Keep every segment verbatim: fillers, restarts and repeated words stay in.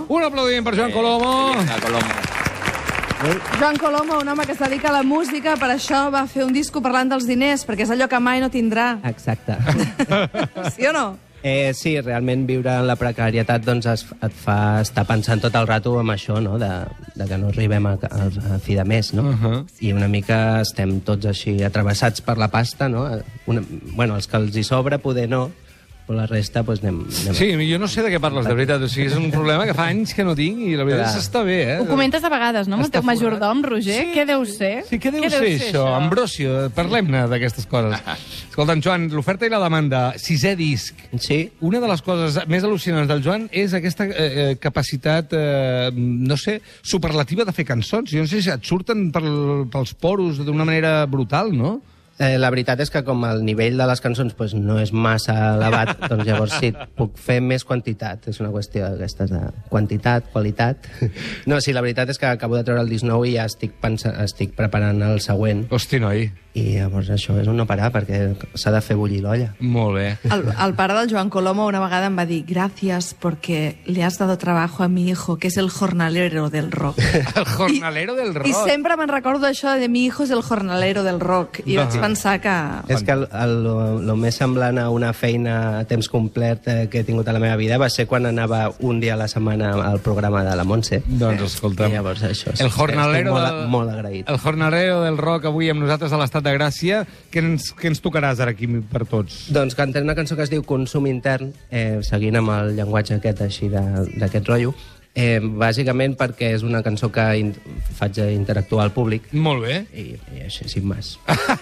Un aplaudiment per Joan Colomo. Eh, Colomo. Joan Colomo, un home que es dedica a la música, per això va fer un disco parlant dels diners, perquè és allò que mai no tindrà. Exacte. Sí o no? Eh, sí, realment viure en la precarietat doncs, es, et fa estar pensant tot el rato en això, no? de, de que no arribem a, a, a fi de mes, no? Uh -huh. I una mica estem tots així atravessats per la pasta, no? Una, bueno, els que els hi sobra poder no, però la resta doncs, anem, anem... Sí, jo no sé de què parles, de veritat. O sigui, és un problema que fa anys que no tinc i la veritat és que està bé, eh? Ho comentes a vegades, no? Amb el teu majordom, Roger? Sí. Què deu ser? Sí, què deu, què deu ser, ser, això? això? Ambrosio, parlem-ne d'aquestes coses. Escolta'm, Joan, l'oferta i la demanda, sisè disc. Sí. Una de les coses més al·lucinants del Joan és aquesta eh, capacitat, eh, no sé, superlativa de fer cançons. Jo no sé si et surten pel, pels poros d'una manera brutal, no? Eh, la veritat és que com el nivell de les cançons pues, no és massa elevat, doncs llavors sí, puc fer més quantitat. És una qüestió d'aquestes de quantitat, qualitat. No, sí, la veritat és que acabo de treure el disc nou i ja estic, pensant, estic preparant el següent. Hosti, noi. I llavors això és un no parar, perquè s'ha de fer bullir l'olla. Molt bé. El, el pare del Joan Colomo una vegada em va dir «Gracias porque le has dado trabajo a mi hijo, que es el jornalero del rock». El jornalero I, del rock. I sempre me'n recordo això de «mi hijo es el jornalero del rock». I vaig pensar que... És que el, el, el, el més semblant a una feina a temps complet eh, que he tingut a la meva vida va ser quan anava un dia a la setmana al programa de la Montse. Doncs escolta'm. I llavors això... El jornalero estic molt, del... molt agraït. El jornalero del rock avui amb nosaltres a l'Estat de Gràcia. Què ens, què ens tocaràs ara aquí per tots? Doncs cantaré una cançó que es diu Consum intern, eh, seguint amb el llenguatge aquest així d'aquest rotllo. Eh, bàsicament perquè és una cançó que in faig interactuar al públic. Molt bé. I, i així, sin més.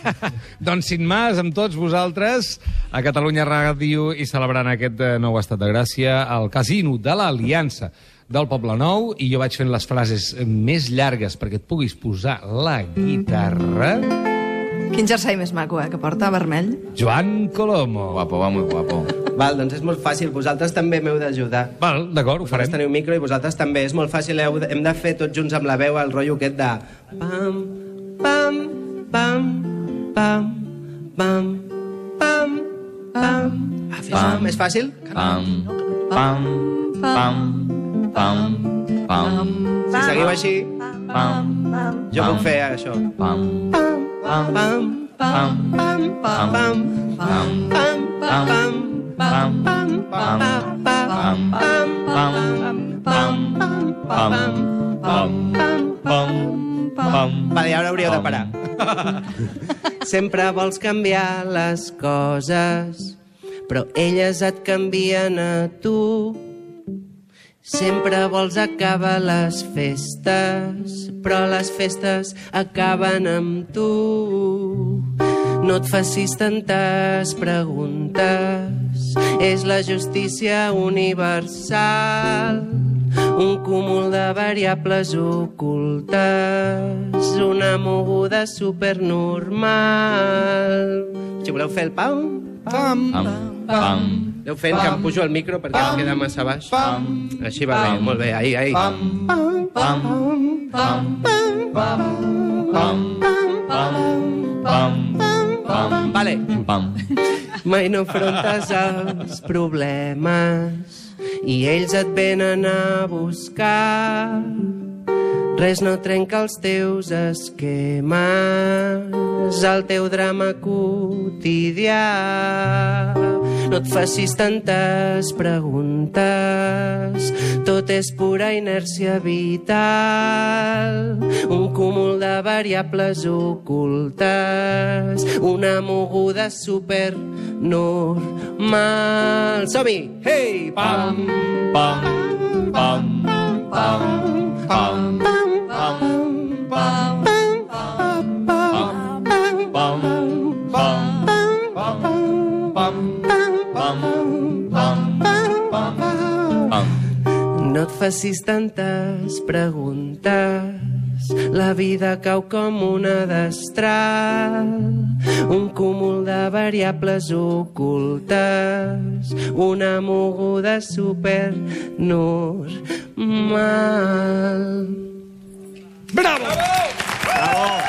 Doncs sin més, amb tots vosaltres, a Catalunya Ràdio i celebrant aquest nou Estat de Gràcia, al Casino de l'Aliança del Poble Nou, i jo vaig fent les frases més llargues perquè et puguis posar la guitarra. Quin jersei més maco, eh, que porta, vermell. Joan Colomo. Guapo, va muy guapo. Val, doncs és molt fàcil, vosaltres també m'heu d'ajudar. Val, d'acord, ho farem. Vosaltres teniu micro i vosaltres també, és molt fàcil, heu de, hem de fer tots junts amb la veu el rotllo aquest de... Pam, pam, pam, pam, pam, pam, pam. Ah, pam. És fàcil? Pam, pam, pam, pam, pam. Si seguiu així, Pam, jo puc fer això. pam, Pam, pam, pam, pam, pam, pam, pam, pam, pam, pam, pam, pam, pam, pam, pam, pam, pam, pam. Vale, ara hauríeu de parar. Sempre vols canviar les coses, però elles et canvien a tu. Sempre vols acabar les festes, però les festes acaben amb tu. No et facis tantes preguntes, és la justícia universal. Un cúmul de variables ocultes, una moguda supernormal. Si voleu fer el pam, pam, pam, pam. Aneu fent que em pujo al micro perquè em queda massa baix. Així va bé, molt bé, ahí, ahí. Pam, pam, pam, pam, pam, pam, pam, pam, Vale. pam. Mai no afrontes els problemes i ells et venen a buscar. Res no trenca els teus esquemes, el teu drama quotidià. No et facis tantes preguntes, tot és pura inèrcia vital. Un cúmul de variables ocultes, una moguda supernormal. Som-hi! Hey! Pam, pam, pam, pam, pam, no et facis tantes preguntes, la vida cau com una destral, un cúmul de variables ocultes, una moguda supernormal. Bravo! Bravo!